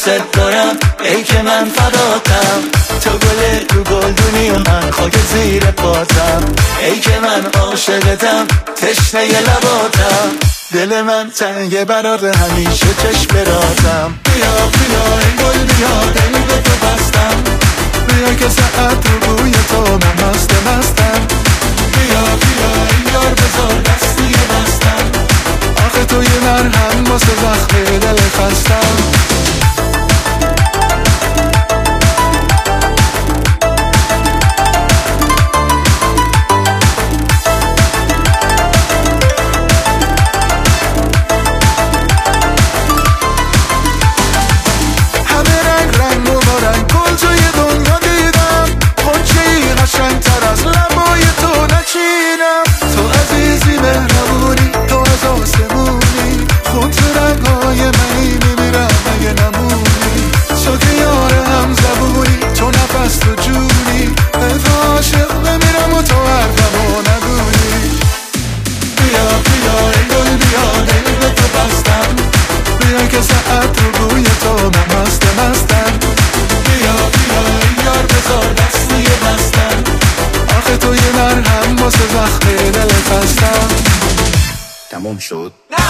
دوست دارم ای که من فداتم. تو گل رو گلدونی و من خاک زیر پاتم. ای که من عاشقتم تشنه لباتم. دل من تنگه برات همیشه چشم براتم. بیا بیا ای گل بیا دل به تو بستم. بیا که ساعت رو بوی تو من مستم. بیا بیا ای یار بذار دستی بستم. آخه تو یه مرهم واسه زخم دل خستم. تموم شد.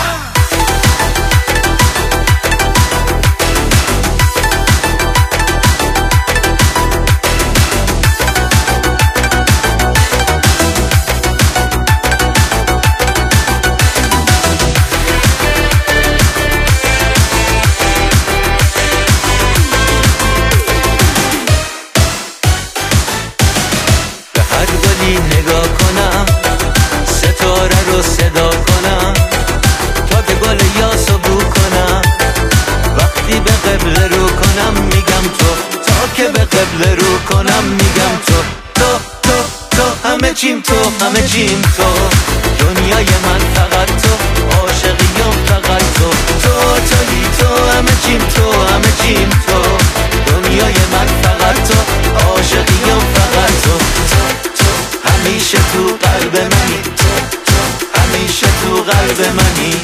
به هر گلی نگاه کنم ستاره رو صدا کنم تا که گل یاسو بو کنم. وقتی به قبله رو کنم میگم تو. تا که به قبله رو کنم میگم تو. تو همه چیم تو همه چیم تو. دنیای من فقط تو. عاشقیم فقط تو. تویی تو همه چیم تو همه چیم تو. دنیای من فقط تو. عاشقیم فقط تو. همیشه تو قلب منی. همیشه تو قلب منی.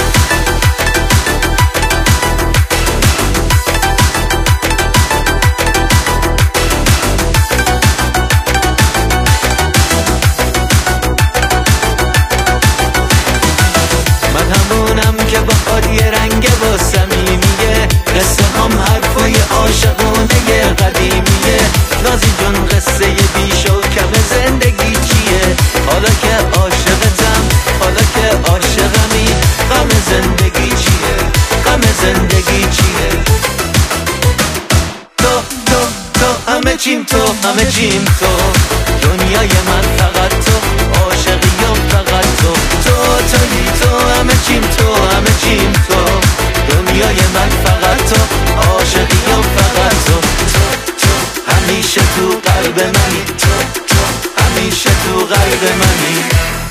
من همونم که بخواد یه رنگ با صمیمیه. قصه هم حرفای عاشقونه قدیمیه. نازی جون قصه بیش و کم زندگی چیه؟ حالا که عاشقتم حالا که عاشقمی غم زندگی چیه؟ غم زندگی چیه؟ تو همه چیم تو همه چیم تو. دنیای من فقط تو. عاشقیم فقط تو. تویی تو همه چیم تو همه چیم تو. دنیای من فقط تو. عاشقیم فقط تو. همیشه تو قلب منی. همیشه تو قلب منی.